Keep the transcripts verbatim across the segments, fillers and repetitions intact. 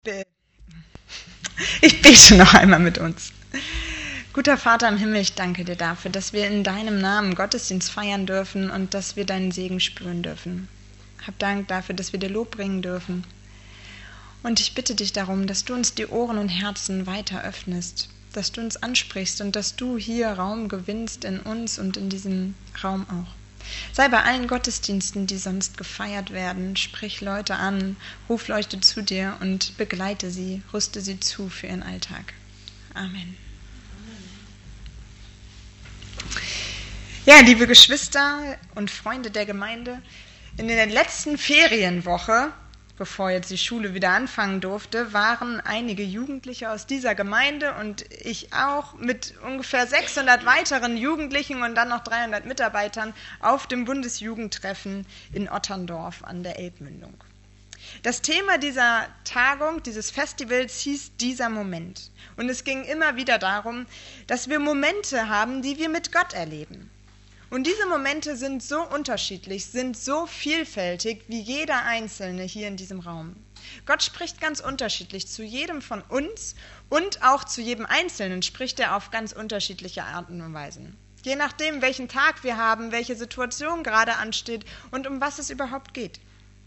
Ich bete noch einmal mit uns. Guter Vater im Himmel, ich danke dir dafür, dass wir in deinem Namen Gottesdienst feiern dürfen und dass wir deinen Segen spüren dürfen. Hab Dank dafür, dass wir dir Lob bringen dürfen. Und ich bitte dich darum, dass du uns die Ohren und Herzen weiter öffnest, dass du uns ansprichst und dass du hier Raum gewinnst in uns und in diesem Raum auch. Sei bei allen Gottesdiensten, die sonst gefeiert werden, sprich Leute an, ruf Leute zu dir und begleite sie, rüste sie zu für ihren Alltag. Amen. Ja, liebe Geschwister und Freunde der Gemeinde, in der letzten Ferienwoche, bevor jetzt die Schule wieder anfangen durfte, waren einige Jugendliche aus dieser Gemeinde und ich auch mit ungefähr sechshundert weiteren Jugendlichen und dann noch dreihundert Mitarbeitern auf dem Bundesjugendtreffen in Otterndorf an der Elbmündung. Das Thema dieser Tagung, dieses Festivals hieß dieser Moment. Und es ging immer wieder darum, dass wir Momente haben, die wir mit Gott erleben. Und diese Momente sind so unterschiedlich, sind so vielfältig wie jeder Einzelne hier in diesem Raum. Gott spricht ganz unterschiedlich zu jedem von uns und auch zu jedem Einzelnen spricht er auf ganz unterschiedliche Arten und Weisen. Je nachdem, welchen Tag wir haben, welche Situation gerade ansteht und um was es überhaupt geht.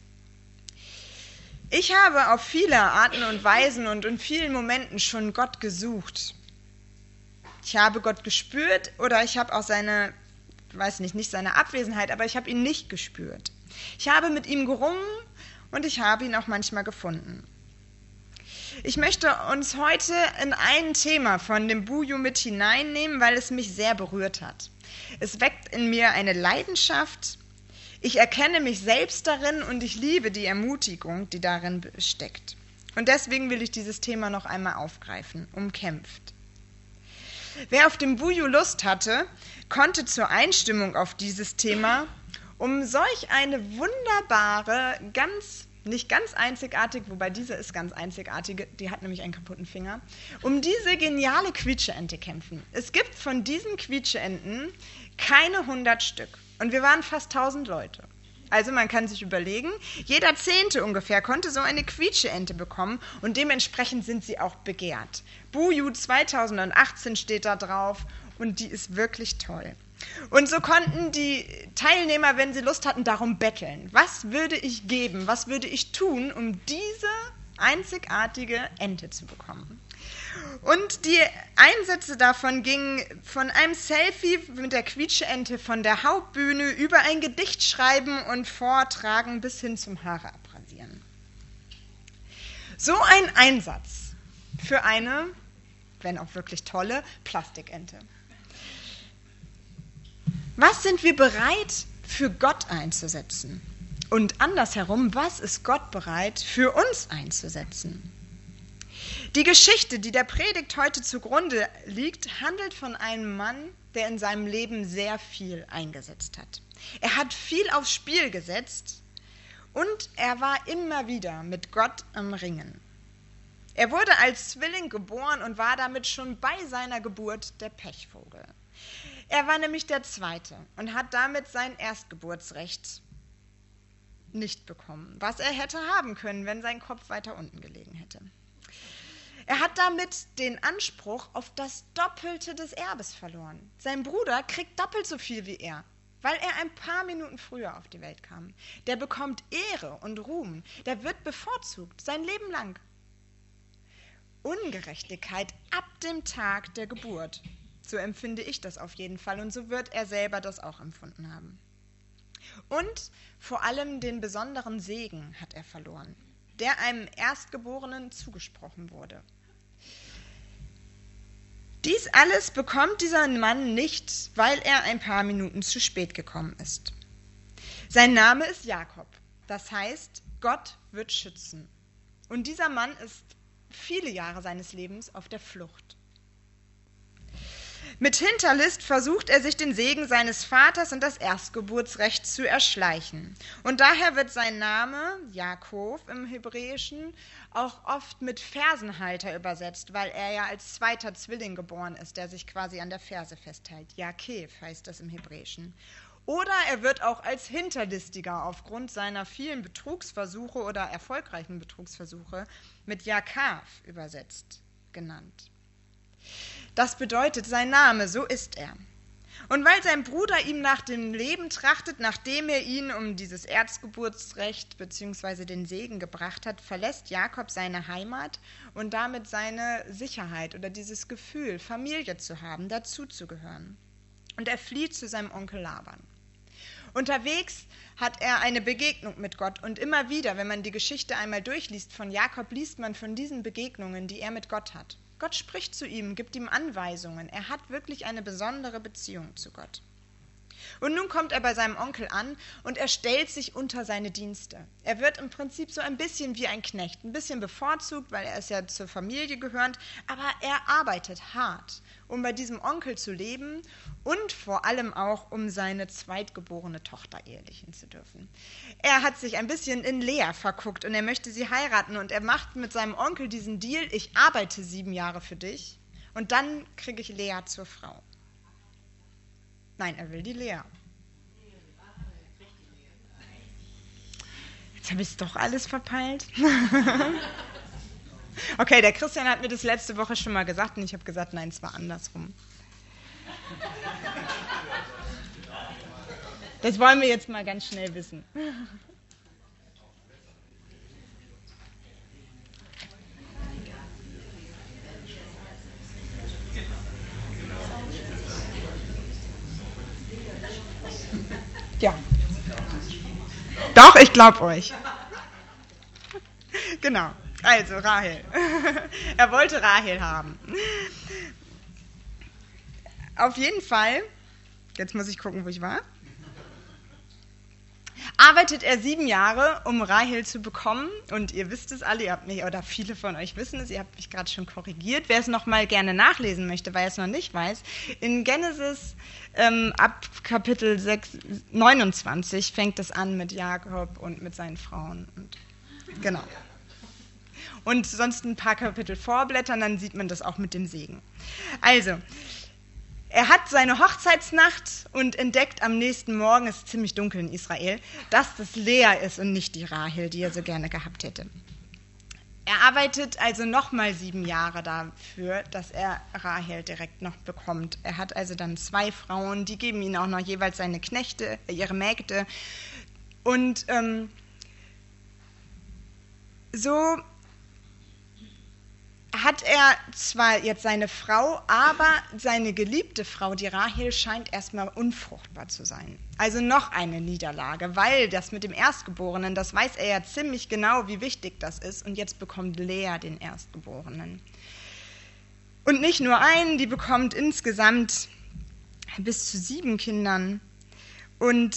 Ich habe auf viele Arten und Weisen und in vielen Momenten schon Gott gesucht. Ich habe Gott gespürt oder ich habe auch seine weiß nicht, nicht seine Abwesenheit, aber ich habe ihn nicht gespürt. Ich habe mit ihm gerungen und ich habe ihn auch manchmal gefunden. Ich möchte uns heute in ein Thema von dem Buju mit hineinnehmen, weil es mich sehr berührt hat. Es weckt in mir eine Leidenschaft. Ich erkenne mich selbst darin und ich liebe die Ermutigung, die darin steckt. Und deswegen will ich dieses Thema noch einmal aufgreifen, umkämpft. Wer auf dem Buju Lust hatte, konnte zur Einstimmung auf dieses Thema um solch eine wunderbare, ganz, nicht ganz einzigartig, wobei diese ist ganz einzigartige, die hat nämlich einen kaputten Finger, um diese geniale Quietscheente kämpfen. Es gibt von diesen Quietscheenten keine hundert Stück und wir waren fast tausend Leute. Also man kann sich überlegen, jeder Zehnte ungefähr konnte so eine Quietscheente bekommen und dementsprechend sind sie auch begehrt. Buju zweitausendachtzehn steht da drauf und die ist wirklich toll. Und so konnten die Teilnehmer, wenn sie Lust hatten, darum betteln. Was würde ich geben, was würde ich tun, um diese einzigartige Ente zu bekommen? Und die Einsätze davon gingen von einem Selfie mit der Quietscheente von der Hauptbühne über ein Gedicht schreiben und vortragen bis hin zum Haare abrasieren. So ein Einsatz für eine, wenn auch wirklich tolle, Plastikente. Was sind wir bereit für Gott einzusetzen? Und andersherum, was ist Gott bereit für uns einzusetzen? Die Geschichte, die der Predigt heute zugrunde liegt, handelt von einem Mann, der in seinem Leben sehr viel eingesetzt hat. Er hat viel aufs Spiel gesetzt und er war immer wieder mit Gott am Ringen. Er wurde als Zwilling geboren und war damit schon bei seiner Geburt der Pechvogel. Er war nämlich der Zweite und hat damit sein Erstgeburtsrecht nicht bekommen, was er hätte haben können, wenn sein Kopf weiter unten gelegen hätte. Er hat damit den Anspruch auf das Doppelte des Erbes verloren. Sein Bruder kriegt doppelt so viel wie er, weil er ein paar Minuten früher auf die Welt kam. Der bekommt Ehre und Ruhm, der wird bevorzugt, sein Leben lang. Ungerechtigkeit ab dem Tag der Geburt. So empfinde ich das auf jeden Fall und so wird er selber das auch empfunden haben. Und vor allem den besonderen Segen hat er verloren, der einem Erstgeborenen zugesprochen wurde. Dies alles bekommt dieser Mann nicht, weil er ein paar Minuten zu spät gekommen ist. Sein Name ist Jakob, das heißt, Gott wird schützen. Und dieser Mann ist viele Jahre seines Lebens auf der Flucht. Mit Hinterlist versucht er sich den Segen seines Vaters und das Erstgeburtsrecht zu erschleichen. Und daher wird sein Name, Jakob im Hebräischen, auch oft mit Fersenhalter übersetzt, weil er ja als zweiter Zwilling geboren ist, der sich quasi an der Ferse festhält. Jakev heißt das im Hebräischen. Oder er wird auch als Hinterlistiger aufgrund seiner vielen Betrugsversuche oder erfolgreichen Betrugsversuche mit Jakav übersetzt genannt. Das bedeutet sein Name, so ist er. Und weil sein Bruder ihm nach dem Leben trachtet, nachdem er ihn um dieses Erstgeburtsrecht bzw. den Segen gebracht hat, verlässt Jakob seine Heimat und damit seine Sicherheit oder dieses Gefühl, Familie zu haben, dazuzugehören. Und er flieht zu seinem Onkel Laban. Unterwegs hat er eine Begegnung mit Gott und immer wieder, wenn man die Geschichte einmal durchliest von Jakob, liest man von diesen Begegnungen, die er mit Gott hat. Gott spricht zu ihm, gibt ihm Anweisungen. Er hat wirklich eine besondere Beziehung zu Gott. Und nun kommt er bei seinem Onkel an und er stellt sich unter seine Dienste. Er wird im Prinzip so ein bisschen wie ein Knecht, ein bisschen bevorzugt, weil er ist ja zur Familie gehörend, aber er arbeitet hart, um bei diesem Onkel zu leben und vor allem auch, um seine zweitgeborene Tochter ehelichen zu dürfen. Er hat sich ein bisschen in Lea verguckt und er möchte sie heiraten und er macht mit seinem Onkel diesen Deal, ich arbeite sieben Jahre für dich und dann kriege ich Lea zur Frau. Nein, er will die Lea. Jetzt habe ich es doch alles verpeilt. Okay, der Christian hat mir das letzte Woche schon mal gesagt und ich habe gesagt, nein, es war andersrum. Das wollen wir jetzt mal ganz schnell wissen. Ja. Doch, ich glaube euch. Genau. Also, Rahel. Er wollte Rahel haben. Auf jeden Fall, jetzt muss ich gucken, wo ich war, arbeitet er sieben Jahre, um Rahel zu bekommen. Und ihr wisst es alle, ihr habt mich, oder viele von euch wissen es, ihr habt mich gerade schon korrigiert. Wer es noch mal gerne nachlesen möchte, weil er es noch nicht weiß, in Genesis ähm, ab Kapitel sechs, neunundzwanzig fängt es an mit Jakob und mit seinen Frauen. Und, genau. Und sonst ein paar Kapitel vorblättern, dann sieht man das auch mit dem Segen. Also, er hat seine Hochzeitsnacht und entdeckt am nächsten Morgen, es ist ziemlich dunkel in Israel, dass das Lea ist und nicht die Rahel, die er so gerne gehabt hätte. Er arbeitet also nochmal sieben Jahre dafür, dass er Rahel direkt noch bekommt. Er hat also dann zwei Frauen, die geben ihm auch noch jeweils seine Knechte, ihre Mägde. Und ähm, so hat er zwar jetzt seine Frau, aber seine geliebte Frau, die Rahel, scheint erstmal unfruchtbar zu sein. Also noch eine Niederlage, weil das mit dem Erstgeborenen, das weiß er ja ziemlich genau, wie wichtig das ist. Und jetzt bekommt Lea den Erstgeborenen. Und nicht nur einen, die bekommt insgesamt bis zu sieben Kindern. Und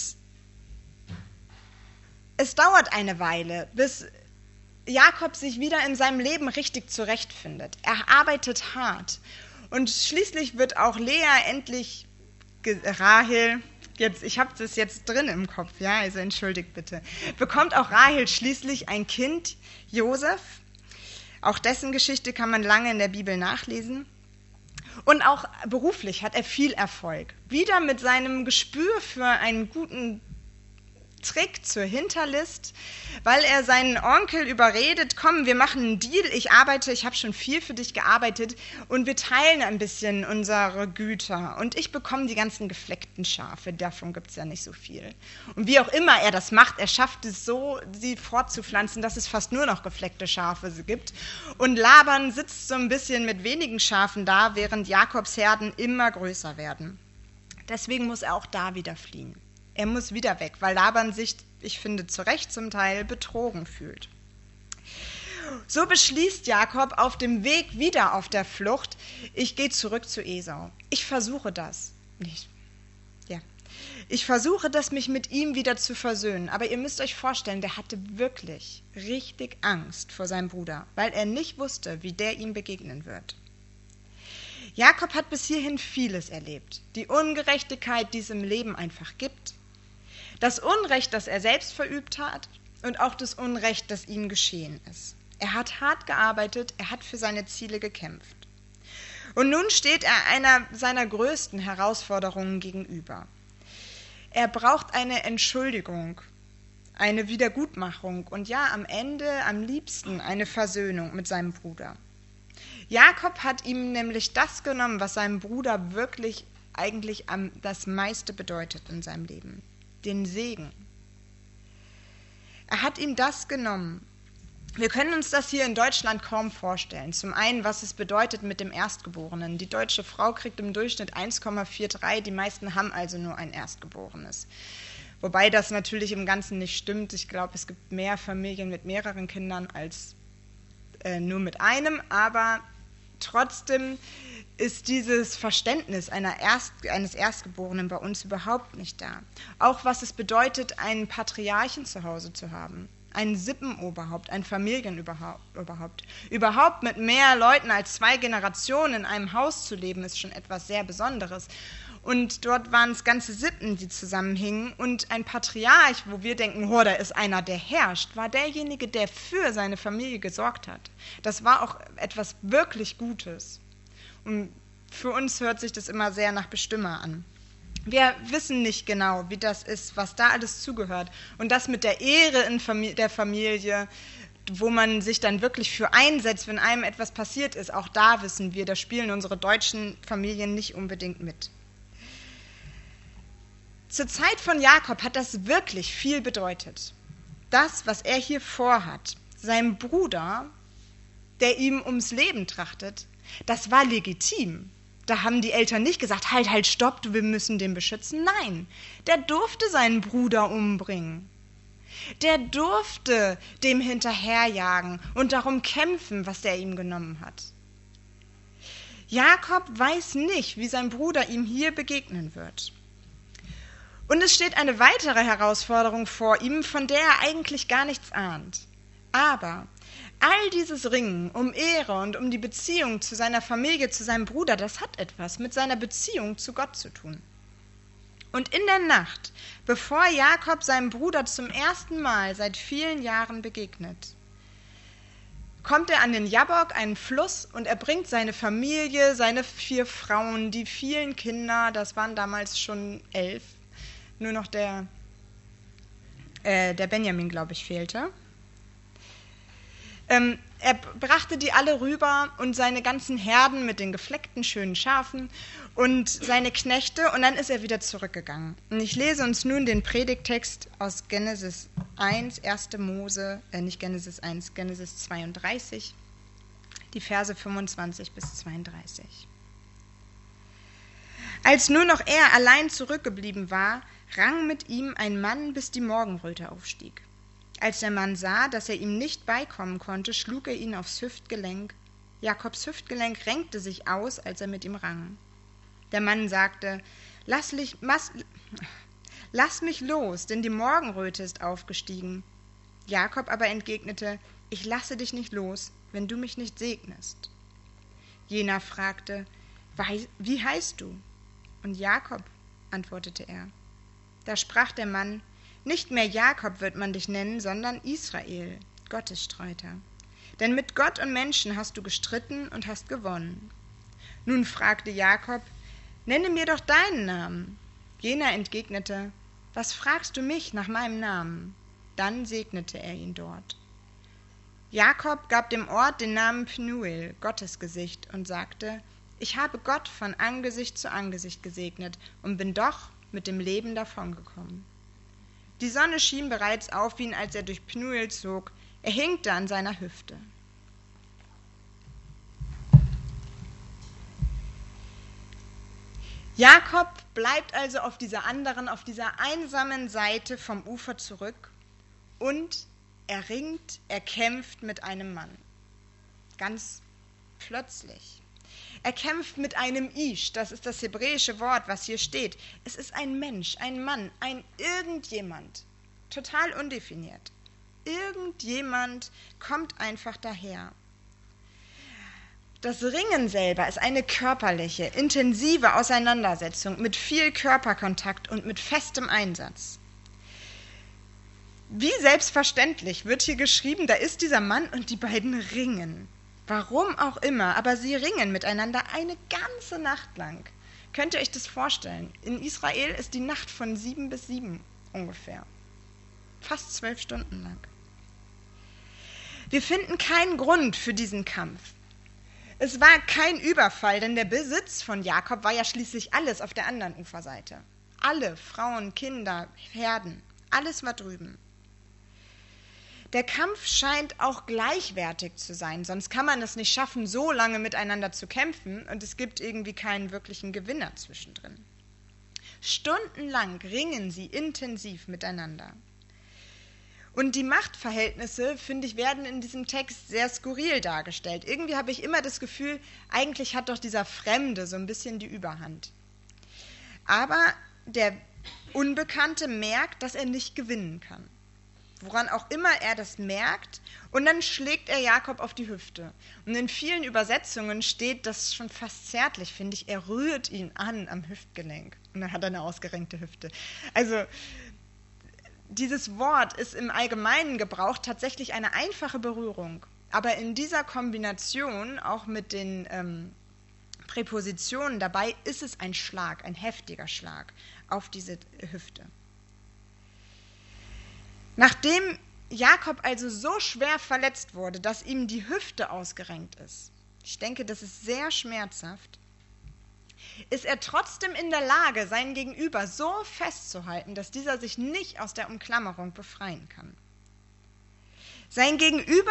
es dauert eine Weile, bis Jakob sich wieder in seinem Leben richtig zurechtfindet. Er arbeitet hart. Und schließlich wird auch Lea endlich, Rahel, jetzt, ich habe das jetzt drin im Kopf, ja, also entschuldigt bitte, bekommt auch Rahel schließlich ein Kind, Josef. Auch dessen Geschichte kann man lange in der Bibel nachlesen. Und auch beruflich hat er viel Erfolg. Wieder mit seinem Gespür für einen guten Trick zur Hinterlist, weil er seinen Onkel überredet, komm, wir machen einen Deal, ich arbeite, ich habe schon viel für dich gearbeitet und wir teilen ein bisschen unsere Güter und ich bekomme die ganzen gefleckten Schafe, davon gibt es ja nicht so viel. Und wie auch immer er das macht, er schafft es so, sie fortzupflanzen, dass es fast nur noch gefleckte Schafe gibt und Laban sitzt so ein bisschen mit wenigen Schafen da, während Jakobs Herden immer größer werden. Deswegen muss er auch da wieder fliehen. Er muss wieder weg, weil Laban sich, ich finde zu Recht zum Teil, betrogen fühlt. So beschließt Jakob auf dem Weg wieder auf der Flucht, ich gehe zurück zu Esau. Ich versuche das. Ich, ja. ich versuche das, mich mit ihm wieder zu versöhnen. Aber ihr müsst euch vorstellen, der hatte wirklich richtig Angst vor seinem Bruder, weil er nicht wusste, wie der ihm begegnen wird. Jakob hat bis hierhin vieles erlebt. Die Ungerechtigkeit, die es im Leben einfach gibt. Das Unrecht, das er selbst verübt hat und auch das Unrecht, das ihm geschehen ist. Er hat hart gearbeitet, er hat für seine Ziele gekämpft. Und nun steht er einer seiner größten Herausforderungen gegenüber. Er braucht eine Entschuldigung, eine Wiedergutmachung und ja, am Ende am liebsten eine Versöhnung mit seinem Bruder. Jakob hat ihm nämlich das genommen, was seinem Bruder wirklich eigentlich am, das meiste bedeutet in seinem Leben, den Segen. Er hat ihm das genommen. Wir können uns das hier in Deutschland kaum vorstellen. Zum einen, was es bedeutet mit dem Erstgeborenen. Die deutsche Frau kriegt im Durchschnitt eins Komma dreiundvierzig, die meisten haben also nur ein Erstgeborenes. Wobei das natürlich im Ganzen nicht stimmt. Ich glaube, es gibt mehr Familien mit mehreren Kindern als äh, nur mit einem, aber trotzdem ist dieses Verständnis einer Erst, eines Erstgeborenen bei uns überhaupt nicht da. Auch was es bedeutet, einen Patriarchen zu Hause zu haben, ein Sippenoberhaupt, ein Familienoberhaupt. Überhaupt mit mehr Leuten als zwei Generationen in einem Haus zu leben, ist schon etwas sehr Besonderes. Und dort waren es ganze Sippen, die zusammenhingen. Und ein Patriarch, wo wir denken, oh, da ist einer, der herrscht, war derjenige, der für seine Familie gesorgt hat. Das war auch etwas wirklich Gutes. Und für uns hört sich das immer sehr nach Bestimmer an. Wir wissen nicht genau, wie das ist, was da alles zugehört. Und das mit der Ehre in Famili- der Familie, wo man sich dann wirklich für einsetzt, wenn einem etwas passiert ist, auch da wissen wir, da spielen unsere deutschen Familien nicht unbedingt mit. Zur Zeit von Jakob hat das wirklich viel bedeutet. Das, was er hier vorhat, seinem Bruder, der ihm ums Leben trachtet, das war legitim. Da haben die Eltern nicht gesagt, halt, halt, stopp, wir müssen den beschützen. Nein, der durfte seinen Bruder umbringen. Der durfte dem hinterherjagen und darum kämpfen, was der ihm genommen hat. Jakob weiß nicht, wie sein Bruder ihm hier begegnen wird. Und es steht eine weitere Herausforderung vor ihm, von der er eigentlich gar nichts ahnt. Aber all dieses Ringen um Ehre und um die Beziehung zu seiner Familie, zu seinem Bruder, das hat etwas mit seiner Beziehung zu Gott zu tun. Und in der Nacht, bevor Jakob seinem Bruder zum ersten Mal seit vielen Jahren begegnet, kommt er an den Jabbok, einen Fluss, und er bringt seine Familie, seine vier Frauen, die vielen Kinder, das waren damals schon elf, nur noch der, äh, der Benjamin, glaube ich, fehlte. Ähm, er brachte die alle rüber und seine ganzen Herden mit den gefleckten, schönen Schafen und seine Knechte, und dann ist er wieder zurückgegangen. Und ich lese uns nun den Predigttext aus Genesis eins, erste Mose, äh, nicht Genesis eins, Genesis zweiunddreißig, die Verse fünfundzwanzig bis zweiunddreißig. Als nur noch er allein zurückgeblieben war, rang mit ihm ein Mann, bis die Morgenröte aufstieg. Als der Mann sah, dass er ihm nicht beikommen konnte, schlug er ihn aufs Hüftgelenk. Jakobs Hüftgelenk renkte sich aus, als er mit ihm rang. Der Mann sagte, lass, mas, lass mich los, denn die Morgenröte ist aufgestiegen. Jakob aber entgegnete, ich lasse dich nicht los, wenn du mich nicht segnest. Jener fragte, wie heißt du? Und Jakob, antwortete er. Da sprach der Mann, nicht mehr Jakob wird man dich nennen, sondern Israel, Gottesstreuter. Denn mit Gott und Menschen hast du gestritten und hast gewonnen. Nun fragte Jakob, nenne mir doch deinen Namen. Jener entgegnete, was fragst du mich nach meinem Namen? Dann segnete er ihn dort. Jakob gab dem Ort den Namen Pnuel, Gottesgesicht, und sagte, ich habe Gott von Angesicht zu Angesicht gesegnet und bin doch mit dem Leben davongekommen. Die Sonne schien bereits auf ihn, als er durch Pnuel zog. Er hinkte an seiner Hüfte. Jakob bleibt also auf dieser anderen, auf dieser einsamen Seite vom Ufer zurück und er ringt, er kämpft mit einem Mann. Ganz plötzlich. Er kämpft mit einem Ish, das ist das hebräische Wort, was hier steht. Es ist ein Mensch, ein Mann, ein irgendjemand, total undefiniert. Irgendjemand kommt einfach daher. Das Ringen selber ist eine körperliche, intensive Auseinandersetzung mit viel Körperkontakt und mit festem Einsatz. Wie selbstverständlich wird hier geschrieben, da ist dieser Mann und die beiden ringen. Warum auch immer, aber sie ringen miteinander eine ganze Nacht lang. Könnt ihr euch das vorstellen? In Israel ist die Nacht von sieben bis sieben ungefähr. Fast zwölf Stunden lang. Wir finden keinen Grund für diesen Kampf. Es war kein Überfall, denn der Besitz von Jakob war ja schließlich alles auf der anderen Uferseite. Alle, Frauen, Kinder, Herden, alles war drüben. Der Kampf scheint auch gleichwertig zu sein, sonst kann man es nicht schaffen, so lange miteinander zu kämpfen und es gibt irgendwie keinen wirklichen Gewinner zwischendrin. Stundenlang ringen sie intensiv miteinander. Und die Machtverhältnisse, finde ich, werden in diesem Text sehr skurril dargestellt. Irgendwie habe ich immer das Gefühl, eigentlich hat doch dieser Fremde so ein bisschen die Überhand. Aber der Unbekannte merkt, dass er nicht gewinnen kann. Woran auch immer er das merkt, und dann schlägt er Jakob auf die Hüfte. Und in vielen Übersetzungen steht das schon fast zärtlich, finde ich, er rührt ihn an am Hüftgelenk. Und dann hat er eine ausgerenkte Hüfte. Also dieses Wort ist im allgemeinen Gebrauch tatsächlich eine einfache Berührung. Aber in dieser Kombination, auch mit den ähm, Präpositionen dabei, ist es ein Schlag, ein heftiger Schlag auf diese Hüfte. Nachdem Jakob also so schwer verletzt wurde, dass ihm die Hüfte ausgerenkt ist, ich denke, das ist sehr schmerzhaft, ist er trotzdem in der Lage, seinen Gegenüber so festzuhalten, dass dieser sich nicht aus der Umklammerung befreien kann. Sein Gegenüber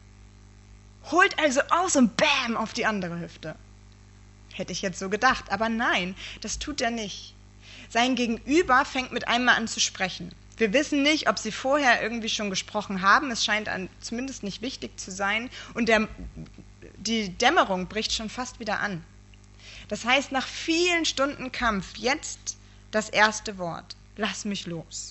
holt also aus und bäm auf die andere Hüfte. Hätte ich jetzt so gedacht, aber nein, das tut er nicht. Sein Gegenüber fängt mit einem an zu sprechen. Wir wissen nicht, ob sie vorher irgendwie schon gesprochen haben. Es scheint an, zumindest nicht wichtig zu sein. Und der, die Dämmerung bricht schon fast wieder an. Das heißt, nach vielen Stunden Kampf, jetzt das erste Wort. Lass mich los.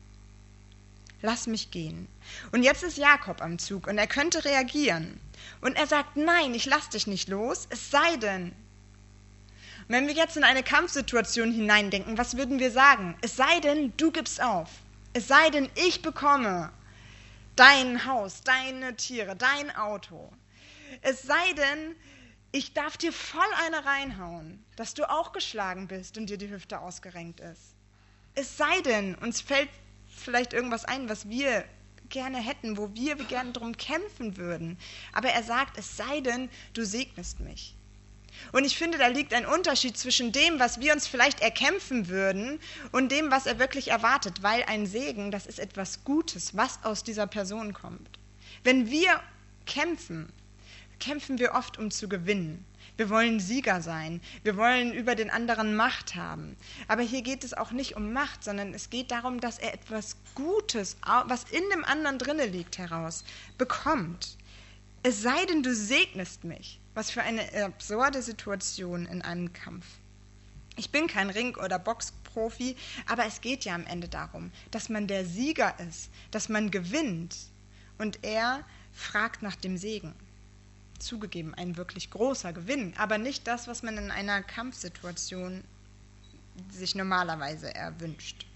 Lass mich gehen. Und jetzt ist Jakob am Zug und er könnte reagieren. Und er sagt, nein, ich lass dich nicht los, es sei denn. Und wenn wir jetzt in eine Kampfsituation hineindenken, was würden wir sagen? Es sei denn, du gibst auf. Es sei denn, ich bekomme dein Haus, deine Tiere, dein Auto. Es sei denn, ich darf dir voll eine reinhauen, dass du auch geschlagen bist und dir die Hüfte ausgerenkt ist. Es sei denn, uns fällt vielleicht irgendwas ein, was wir gerne hätten, wo wir gerne drum kämpfen würden. Aber er sagt, es sei denn, du segnest mich. Und ich finde, da liegt ein Unterschied zwischen dem, was wir uns vielleicht erkämpfen würden und dem, was er wirklich erwartet, weil ein Segen, das ist etwas Gutes, was aus dieser Person kommt. Wenn wir kämpfen, kämpfen wir oft, um zu gewinnen. Wir wollen Sieger sein, wir wollen über den anderen Macht haben. Aber hier geht es auch nicht um Macht, sondern es geht darum, dass er etwas Gutes, was in dem anderen drinne liegt, heraus bekommt. Es sei denn, du segnest mich. Was für eine absurde Situation in einem Kampf. Ich bin kein Ring- oder Boxprofi, aber es geht ja am Ende darum, dass man der Sieger ist, dass man gewinnt. Und er fragt nach dem Segen. Zugegeben, ein wirklich großer Gewinn, aber nicht das, was man in einer Kampfsituation sich normalerweise erwünscht.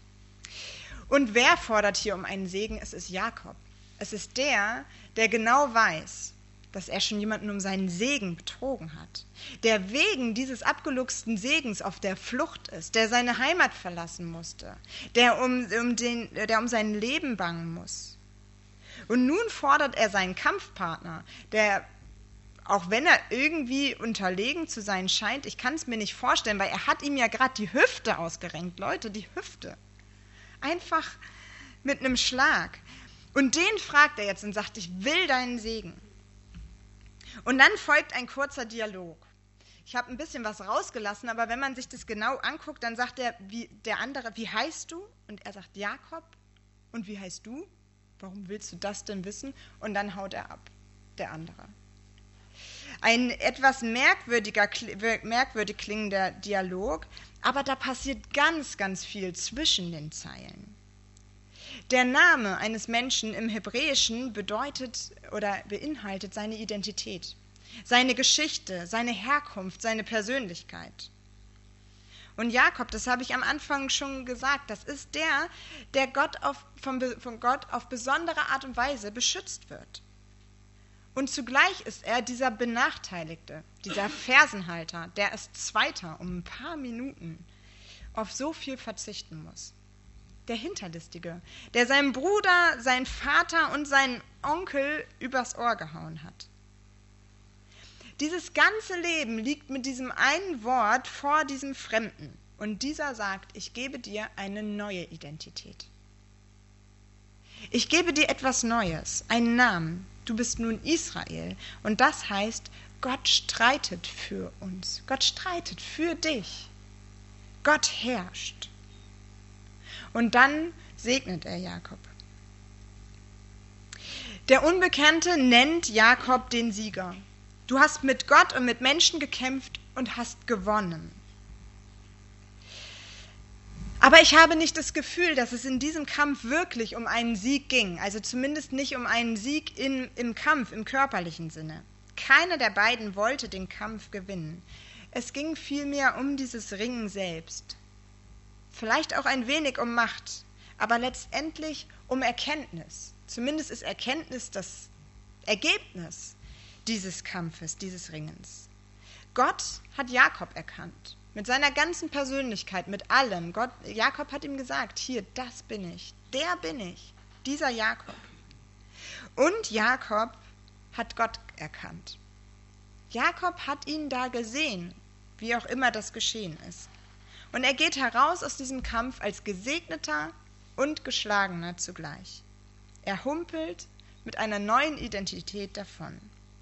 Und wer fordert hier um einen Segen? Es ist Jakob. Es ist der, der genau weiß, dass er schon jemanden um seinen Segen betrogen hat, der wegen dieses abgeluchsten Segens auf der Flucht ist, der seine Heimat verlassen musste, der um, um, den, der um sein Leben bangen muss. Und nun fordert er seinen Kampfpartner, der, auch wenn er irgendwie unterlegen zu sein scheint, ich kann es mir nicht vorstellen, weil er hat ihm ja gerade die Hüfte ausgerenkt, Leute, die Hüfte. Einfach mit einem Schlag. Und den fragt er jetzt und sagt, ich will deinen Segen. Und dann folgt ein kurzer Dialog. Ich habe ein bisschen was rausgelassen, aber wenn man sich das genau anguckt, dann sagt er, wie, der andere, wie heißt du? Und er sagt Jakob. Und wie heißt du? Warum willst du das denn wissen? Und dann haut er ab, der andere. Ein etwas merkwürdiger, merkwürdig klingender Dialog, aber da passiert ganz, ganz viel zwischen den Zeilen. Der Name eines Menschen im Hebräischen bedeutet oder beinhaltet seine Identität, seine Geschichte, seine Herkunft, seine Persönlichkeit. Und Jakob, das habe ich am Anfang schon gesagt, das ist der, der Gott auf, von, von Gott auf besondere Art und Weise beschützt wird. Und zugleich ist er dieser Benachteiligte, dieser Fersenhalter, der als Zweiter um ein paar Minuten auf so viel verzichten muss. Der Hinterlistige, der seinem Bruder, seinen Vater und seinen Onkel übers Ohr gehauen hat. Dieses ganze Leben liegt mit diesem einen Wort vor diesem Fremden. Und dieser sagt, ich gebe dir eine neue Identität. Ich gebe dir etwas Neues, einen Namen. Du bist nun Israel. Und das heißt, Gott streitet für uns. Gott streitet für dich. Gott herrscht. Und dann segnet er Jakob. Der Unbekannte nennt Jakob den Sieger. Du hast mit Gott und mit Menschen gekämpft und hast gewonnen. Aber ich habe nicht das Gefühl, dass es in diesem Kampf wirklich um einen Sieg ging. Also zumindest nicht um einen Sieg in, im Kampf, im körperlichen Sinne. Keiner der beiden wollte den Kampf gewinnen. Es ging vielmehr um dieses Ringen selbst. Vielleicht auch ein wenig um Macht, aber letztendlich um Erkenntnis. Zumindest ist Erkenntnis das Ergebnis dieses Kampfes, dieses Ringens. Gott hat Jakob erkannt, mit seiner ganzen Persönlichkeit, mit allem. Gott, Jakob hat ihm gesagt, hier, das bin ich, der bin ich, dieser Jakob. Und Jakob hat Gott erkannt. Jakob hat ihn da gesehen, wie auch immer das geschehen ist. Und er geht heraus aus diesem Kampf als Gesegneter und Geschlagener zugleich. Er humpelt mit einer neuen Identität davon.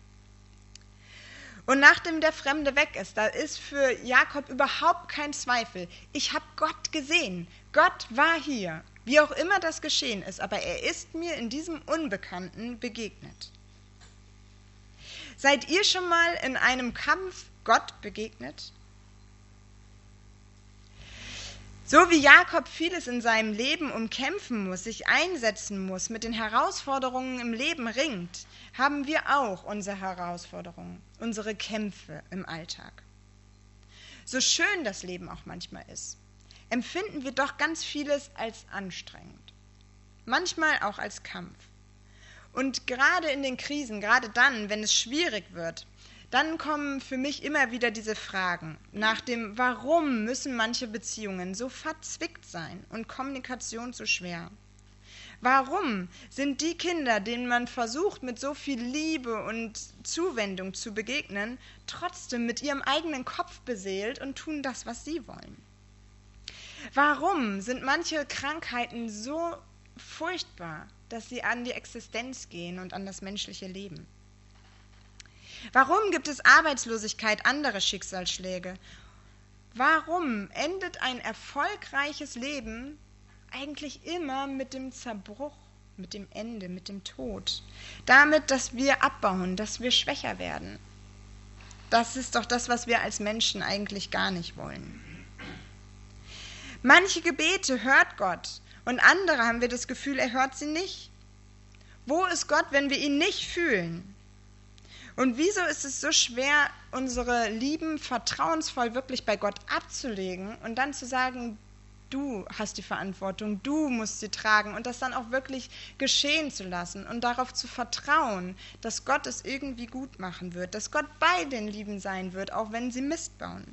Und nachdem der Fremde weg ist, da ist für Jakob überhaupt kein Zweifel. Ich habe Gott gesehen. Gott war hier, wie auch immer das geschehen ist, aber er ist mir in diesem Unbekannten begegnet. Seid ihr schon mal in einem Kampf Gott begegnet? So wie Jakob vieles in seinem Leben umkämpfen muss, sich einsetzen muss, mit den Herausforderungen im Leben ringt, haben wir auch unsere Herausforderungen, unsere Kämpfe im Alltag. So schön das Leben auch manchmal ist, empfinden wir doch ganz vieles als anstrengend, manchmal auch als Kampf. Und gerade in den Krisen, gerade dann, wenn es schwierig wird, dann kommen für mich immer wieder diese Fragen nach dem, warum müssen manche Beziehungen so verzwickt sein und Kommunikation so schwer? Warum sind die Kinder, denen man versucht, mit so viel Liebe und Zuwendung zu begegnen, trotzdem mit ihrem eigenen Kopf beseelt und tun das, was sie wollen? Warum sind manche Krankheiten so furchtbar, dass sie an die Existenz gehen und an das menschliche Leben? Warum gibt es Arbeitslosigkeit, andere Schicksalsschläge? Warum endet ein erfolgreiches Leben eigentlich immer mit dem Zerbruch, mit dem Ende, mit dem Tod? Damit, dass wir abbauen, dass wir schwächer werden. Das ist doch das, was wir als Menschen eigentlich gar nicht wollen. Manche Gebete hört Gott und andere haben wir das Gefühl, er hört sie nicht. Wo ist Gott, wenn wir ihn nicht fühlen? Und wieso ist es so schwer, unsere Lieben vertrauensvoll wirklich bei Gott abzulegen und dann zu sagen, du hast die Verantwortung, du musst sie tragen und das dann auch wirklich geschehen zu lassen und darauf zu vertrauen, dass Gott es irgendwie gut machen wird, dass Gott bei den Lieben sein wird, auch wenn sie Mist bauen.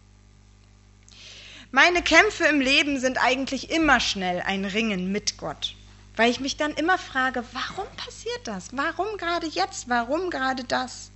Meine Kämpfe im Leben sind eigentlich immer schnell ein Ringen mit Gott. Weil ich mich dann immer frage, warum passiert das? Warum gerade jetzt? Warum gerade das?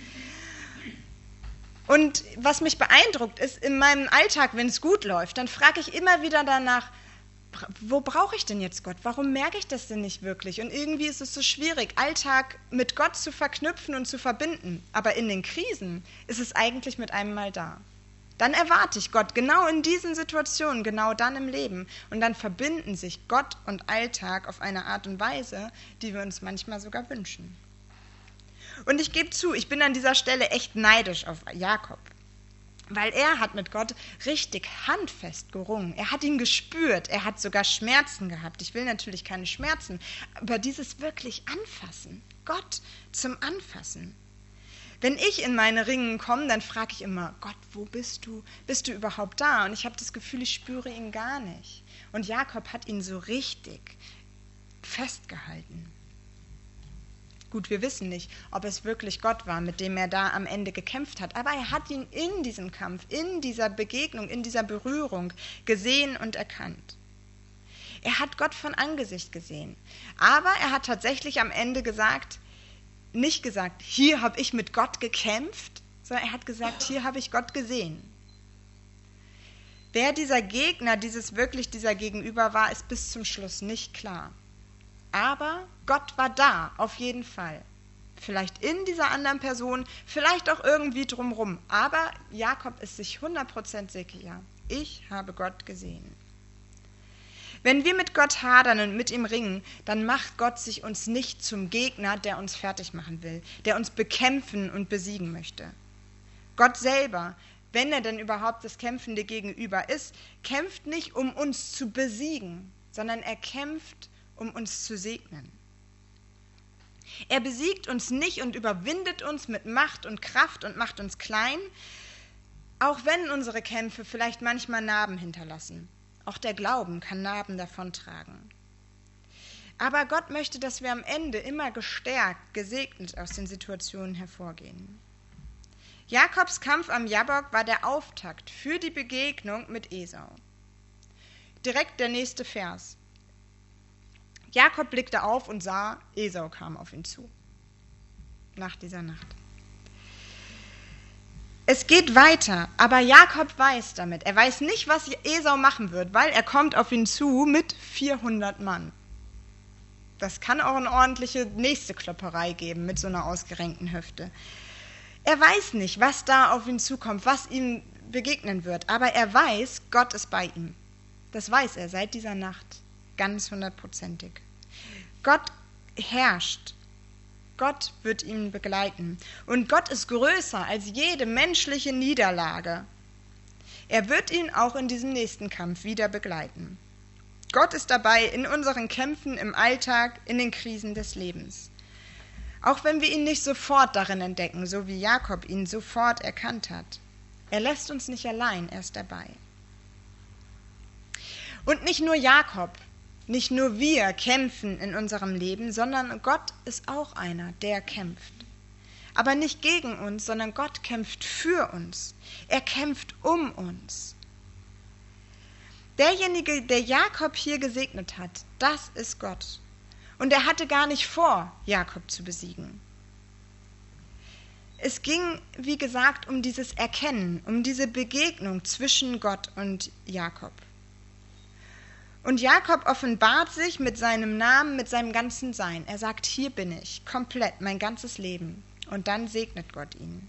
Und was mich beeindruckt ist, in meinem Alltag, wenn es gut läuft, dann frage ich immer wieder danach, wo brauche ich denn jetzt Gott? Warum merke ich das denn nicht wirklich? Und irgendwie ist es so schwierig, Alltag mit Gott zu verknüpfen und zu verbinden. Aber in den Krisen ist es eigentlich mit einem Mal da. Dann erwarte ich Gott genau in diesen Situationen, genau dann im Leben. Und dann verbinden sich Gott und Alltag auf eine Art und Weise, die wir uns manchmal sogar wünschen. Und ich gebe zu, ich bin an dieser Stelle echt neidisch auf Jakob. Weil er hat mit Gott richtig handfest gerungen. Er hat ihn gespürt, er hat sogar Schmerzen gehabt. Ich will natürlich keine Schmerzen, aber dieses wirklich Anfassen, Gott zum Anfassen. Wenn ich in meine Ringen komme, dann frage ich immer, Gott, wo bist du? Bist du überhaupt da? Und ich habe das Gefühl, ich spüre ihn gar nicht. Und Jakob hat ihn so richtig festgehalten. Gut, wir wissen nicht, ob es wirklich Gott war, mit dem er da am Ende gekämpft hat, aber er hat ihn in diesem Kampf, in dieser Begegnung, in dieser Berührung gesehen und erkannt. Er hat Gott von Angesicht gesehen, aber er hat tatsächlich am Ende gesagt, nicht gesagt, hier habe ich mit Gott gekämpft, sondern er hat gesagt, hier habe ich Gott gesehen. Wer dieser Gegner, dieses wirklich dieser Gegenüber war, ist bis zum Schluss nicht klar. Aber Gott war da, auf jeden Fall. Vielleicht in dieser anderen Person, vielleicht auch irgendwie drumherum. Aber Jakob ist sich hundert Prozent sicher. Ich habe Gott gesehen. Wenn wir mit Gott hadern und mit ihm ringen, dann macht Gott sich uns nicht zum Gegner, der uns fertig machen will, der uns bekämpfen und besiegen möchte. Gott selber, wenn er denn überhaupt das kämpfende Gegenüber ist, kämpft nicht, um uns zu besiegen, sondern er kämpft, um uns zu segnen. Er besiegt uns nicht und überwindet uns mit Macht und Kraft und macht uns klein, auch wenn unsere Kämpfe vielleicht manchmal Narben hinterlassen. Auch der Glauben kann Narben davontragen. Aber Gott möchte, dass wir am Ende immer gestärkt, gesegnet aus den Situationen hervorgehen. Jakobs Kampf am Jabbok war der Auftakt für die Begegnung mit Esau. Direkt der nächste Vers. Jakob blickte auf und sah, Esau kam auf ihn zu. Nach dieser Nacht. Es geht weiter, aber Jakob weiß damit. Er weiß nicht, was Esau machen wird, weil er kommt auf ihn zu mit vierhundert Mann. Das kann auch eine ordentliche nächste Klopperei geben mit so einer ausgerenkten Hüfte. Er weiß nicht, was da auf ihn zukommt, was ihm begegnen wird, aber er weiß, Gott ist bei ihm. Das weiß er seit dieser Nacht. Ganz hundertprozentig. Gott herrscht. Gott wird ihn begleiten. Und Gott ist größer als jede menschliche Niederlage. Er wird ihn auch in diesem nächsten Kampf wieder begleiten. Gott ist dabei in unseren Kämpfen im Alltag, in den Krisen des Lebens. Auch wenn wir ihn nicht sofort darin entdecken, so wie Jakob ihn sofort erkannt hat. Er lässt uns nicht allein, er ist dabei. Und nicht nur Jakob, nicht nur wir kämpfen in unserem Leben, sondern Gott ist auch einer, der kämpft. Aber nicht gegen uns, sondern Gott kämpft für uns. Er kämpft um uns. Derjenige, der Jakob hier gesegnet hat, das ist Gott. Und er hatte gar nicht vor, Jakob zu besiegen. Es ging, wie gesagt, um dieses Erkennen, um diese Begegnung zwischen Gott und Jakob. Und Jakob offenbart sich mit seinem Namen, mit seinem ganzen Sein. Er sagt, hier bin ich, komplett, mein ganzes Leben. Und dann segnet Gott ihn.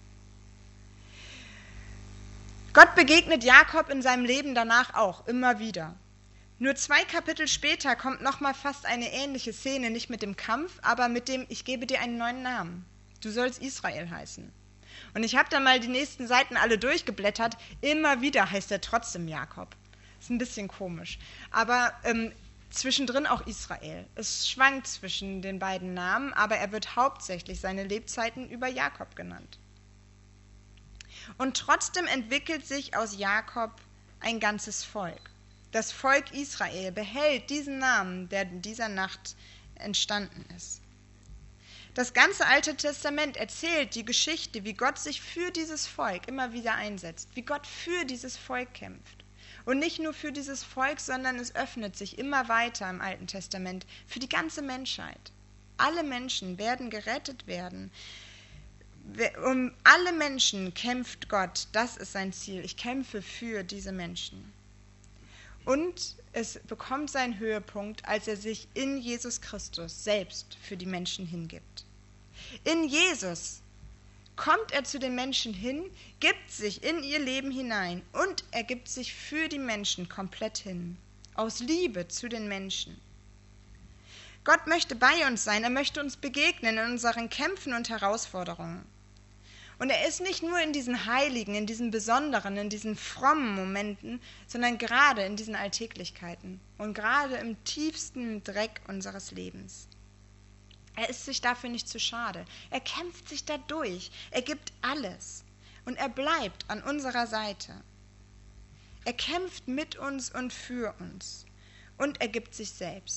Gott begegnet Jakob in seinem Leben danach auch, immer wieder. Nur zwei Kapitel später kommt nochmal fast eine ähnliche Szene, nicht mit dem Kampf, aber mit dem, ich gebe dir einen neuen Namen. Du sollst Israel heißen. Und ich habe dann mal die nächsten Seiten alle durchgeblättert. Immer wieder heißt er trotzdem Jakob. Ist ein bisschen komisch. Aber ähm, zwischendrin auch Israel. Es schwankt zwischen den beiden Namen, aber er wird hauptsächlich seine Lebzeiten über Jakob genannt. Und trotzdem entwickelt sich aus Jakob ein ganzes Volk. Das Volk Israel behält diesen Namen, der in dieser Nacht entstanden ist. Das ganze Alte Testament erzählt die Geschichte, wie Gott sich für dieses Volk immer wieder einsetzt, wie Gott für dieses Volk kämpft. Und nicht nur für dieses Volk, sondern es öffnet sich immer weiter im Alten Testament für die ganze Menschheit. Alle Menschen werden gerettet werden. Um alle Menschen kämpft Gott, das ist sein Ziel. Ich kämpfe für diese Menschen. Und es bekommt seinen Höhepunkt, als er sich in Jesus Christus selbst für die Menschen hingibt. In Jesus kommt er zu den Menschen hin, gibt sich in ihr Leben hinein und er gibt sich für die Menschen komplett hin, aus Liebe zu den Menschen. Gott möchte bei uns sein, er möchte uns begegnen in unseren Kämpfen und Herausforderungen. Und er ist nicht nur in diesen heiligen, in diesen besonderen, in diesen frommen Momenten, sondern gerade in diesen Alltäglichkeiten und gerade im tiefsten Dreck unseres Lebens. Er ist sich dafür nicht zu schade. Er kämpft sich da durch. Er gibt alles. Und er bleibt an unserer Seite. Er kämpft mit uns und für uns. Und er gibt sich selbst.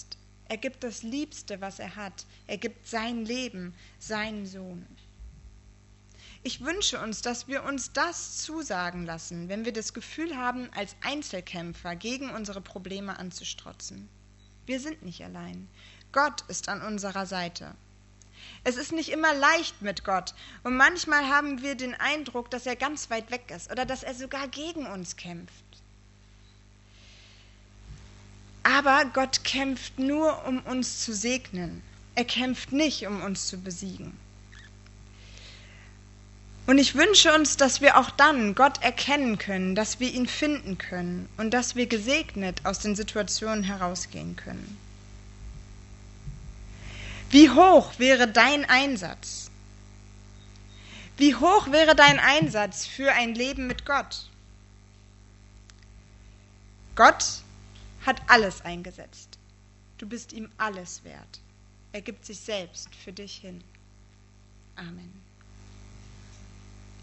Er gibt das Liebste, was er hat. Er gibt sein Leben, seinen Sohn. Ich wünsche uns, dass wir uns das zusagen lassen, wenn wir das Gefühl haben, als Einzelkämpfer gegen unsere Probleme anzustrotzen. Wir sind nicht allein. Gott ist an unserer Seite. Es ist nicht immer leicht mit Gott und manchmal haben wir den Eindruck, dass er ganz weit weg ist oder dass er sogar gegen uns kämpft. Aber Gott kämpft nur, um uns zu segnen. Er kämpft nicht, um uns zu besiegen. Und ich wünsche uns, dass wir auch dann Gott erkennen können, dass wir ihn finden können und dass wir gesegnet aus den Situationen herausgehen können. Wie hoch wäre dein Einsatz? Wie hoch wäre dein Einsatz für ein Leben mit Gott? Gott hat alles eingesetzt. Du bist ihm alles wert. Er gibt sich selbst für dich hin. Amen.